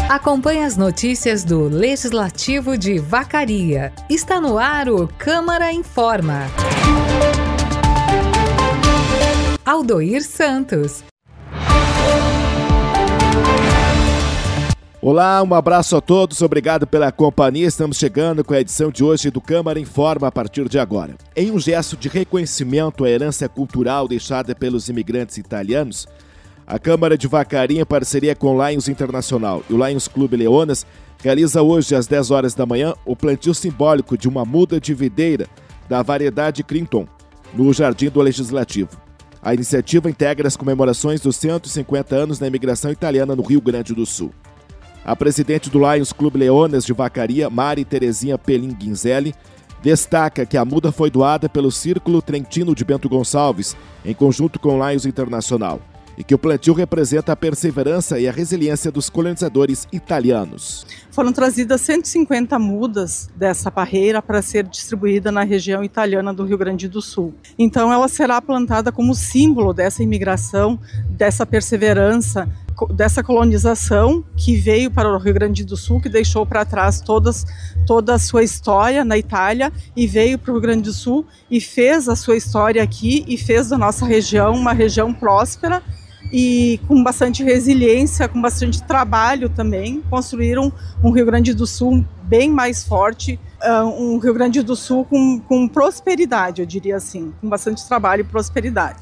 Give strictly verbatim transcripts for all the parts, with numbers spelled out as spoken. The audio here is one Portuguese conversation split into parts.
Acompanhe as notícias do Legislativo de Vacaria. Está no ar o Câmara Informa. Aldoir Santos. Olá, um abraço a todos, obrigado pela companhia. Estamos chegando com a edição de hoje do Câmara Informa a partir de agora. Em um gesto de reconhecimento à herança cultural deixada pelos imigrantes italianos, a Câmara de Vacaria, em parceria com o Lions Internacional e o Lions Clube Leonas, realiza hoje às dez horas da manhã o plantio simbólico de uma muda de videira da variedade Clinton, no Jardim do Legislativo. A iniciativa integra as comemorações dos cento e cinquenta anos da imigração italiana no Rio Grande do Sul. A presidente do Lions Clube Leonas de Vacaria, Mari Terezinha Pelin Guinzelli, destaca que a muda foi doada pelo Círculo Trentino de Bento Gonçalves, em conjunto com o Lions Internacional, e que o plantio representa a perseverança e a resiliência dos colonizadores italianos. Foram trazidas cento e cinquenta mudas dessa parreira para ser distribuída na região italiana do Rio Grande do Sul. Então ela será plantada como símbolo dessa imigração, dessa perseverança, dessa colonização que veio para o Rio Grande do Sul, que deixou para trás todas, toda a sua história na Itália e veio para o Rio Grande do Sul e fez a sua história aqui e fez da nossa região uma região próspera e com bastante resiliência, com bastante trabalho também, construíram um Rio Grande do Sul bem mais forte, um Rio Grande do Sul com, com prosperidade, eu diria assim, com bastante trabalho e prosperidade.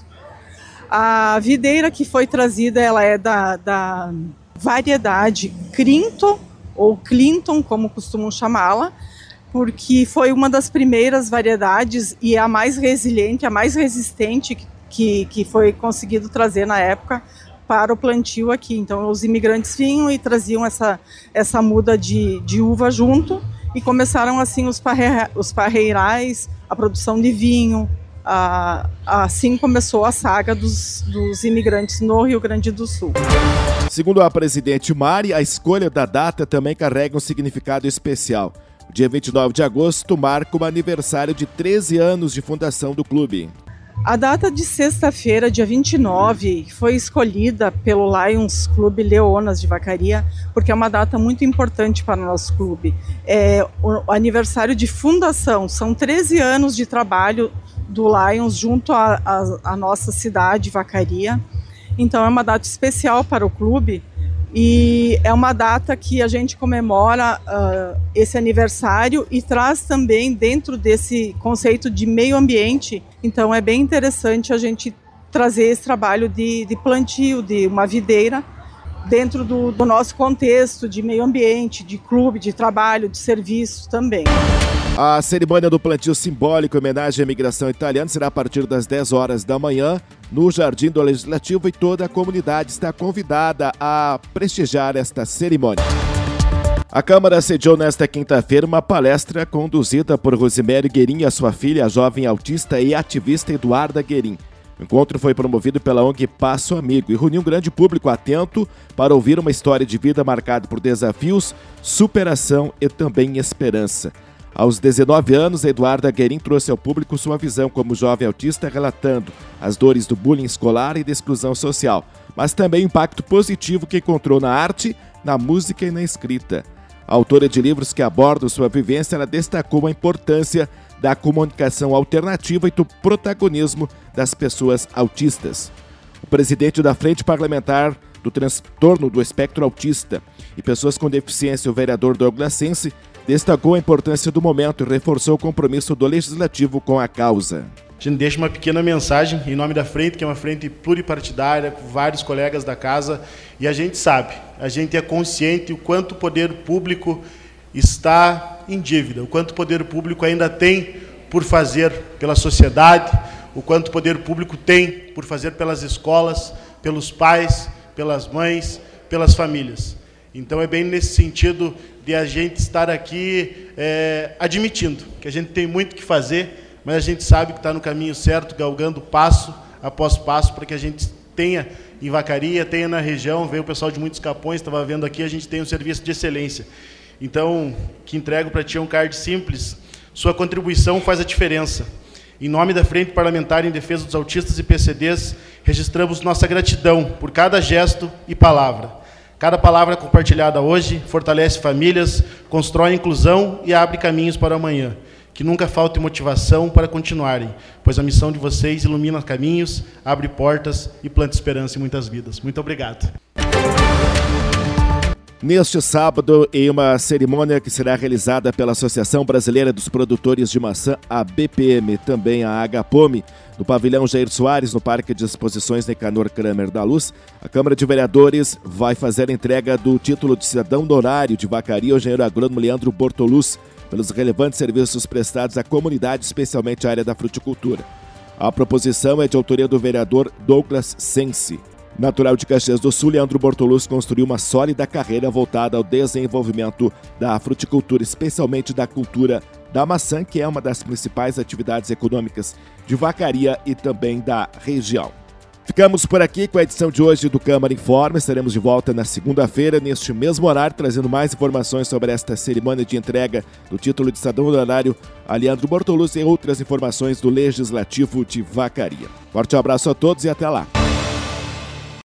A videira que foi trazida, ela é da, da variedade Clinton, ou Clinton, como costumam chamá-la, porque foi uma das primeiras variedades e a mais resiliente, a mais resistente que, que foi conseguido trazer na época para o plantio aqui. Então os imigrantes vinham e traziam essa, essa muda de, de uva junto e começaram assim os, parre, os parreirais, a produção de vinho. Ah, assim começou a saga dos, dos imigrantes no Rio Grande do Sul. Segundo a presidente Mari, a escolha da data também carrega um significado especial. O dia vinte e nove de agosto marca o aniversário de treze anos de fundação do clube. A data de sexta-feira, dia vinte e nove, foi escolhida pelo Lions Clube Leonas de Vacaria, porque é uma data muito importante para o nosso clube. É o aniversário de fundação, são treze anos de trabalho do Lions junto à nossa cidade, Vacaria. Então é uma data especial para o clube e é uma data que a gente comemora uh, esse aniversário e traz também dentro desse conceito de meio ambiente. Então é bem interessante a gente trazer esse trabalho de, de plantio de uma videira dentro do, do nosso contexto de meio ambiente, de clube, de trabalho, de serviço também. A cerimônia do plantio simbólico em homenagem à imigração italiana será a partir das dez horas da manhã no Jardim do Legislativo e toda a comunidade está convidada a prestigiar esta cerimônia. A Câmara sediou nesta quinta-feira uma palestra conduzida por Rosimério Guerin e a sua filha, a jovem autista e ativista Eduarda Guerin. O encontro foi promovido pela O N G Passo Amigo e reuniu um grande público atento para ouvir uma história de vida marcada por desafios, superação e também esperança. Aos dezenove anos, Eduarda Guerin trouxe ao público sua visão como jovem autista, relatando as dores do bullying escolar e da exclusão social, mas também o impacto positivo que encontrou na arte, na música e na escrita. A autora de livros que abordam sua vivência, ela destacou a importância da comunicação alternativa e do protagonismo das pessoas autistas. O presidente da Frente Parlamentar do Transtorno do Espectro Autista e Pessoas com Deficiência, o vereador Douglas Sense, destacou a importância do momento e reforçou o compromisso do Legislativo com a causa. A gente deixa uma pequena mensagem em nome da frente, que é uma frente pluripartidária, com vários colegas da casa, e a gente sabe, a gente é consciente o quanto o poder público está em dívida, o quanto o poder público ainda tem por fazer pela sociedade, o quanto o poder público tem por fazer pelas escolas, pelos pais, pelas mães, pelas famílias. Então é bem nesse sentido de a gente estar aqui é, admitindo que a gente tem muito que fazer, mas a gente sabe que está no caminho certo, galgando passo após passo, para que a gente tenha em Vacaria, tenha na região, veio o pessoal de Muitos Capões, estava vendo aqui, a gente tem um serviço de excelência. Então, que entrego para ti é um card simples, sua contribuição faz a diferença. Em nome da Frente Parlamentar em Defesa dos Autistas e P C Ds, registramos nossa gratidão por cada gesto e palavra. Cada palavra compartilhada hoje fortalece famílias, constrói inclusão e abre caminhos para o amanhã. Que nunca falte motivação para continuarem, pois a missão de vocês ilumina caminhos, abre portas e planta esperança em muitas vidas. Muito obrigado. Neste sábado, em uma cerimônia que será realizada pela Associação Brasileira dos Produtores de Maçã, a B P M, também a Agapome, no pavilhão Jair Soares, no Parque de Exposições Nicanor Kramer da Luz, a Câmara de Vereadores vai fazer a entrega do título de cidadão honorário de Vacaria ao engenheiro agrônomo Leandro Bortoluz, pelos relevantes serviços prestados à comunidade, especialmente à área da fruticultura. A proposição é de autoria do vereador Douglas Sensi. Natural de Caxias do Sul, Leandro Bortoluz construiu uma sólida carreira voltada ao desenvolvimento da fruticultura, especialmente da cultura da maçã, que é uma das principais atividades econômicas de Vacaria e também da região. Ficamos por aqui com a edição de hoje do Câmara Informa. Estaremos de volta na segunda-feira, neste mesmo horário, trazendo mais informações sobre esta cerimônia de entrega do título de cidadão honorário a Leandro Bortoluz e outras informações do Legislativo de Vacaria. Forte abraço a todos e até lá.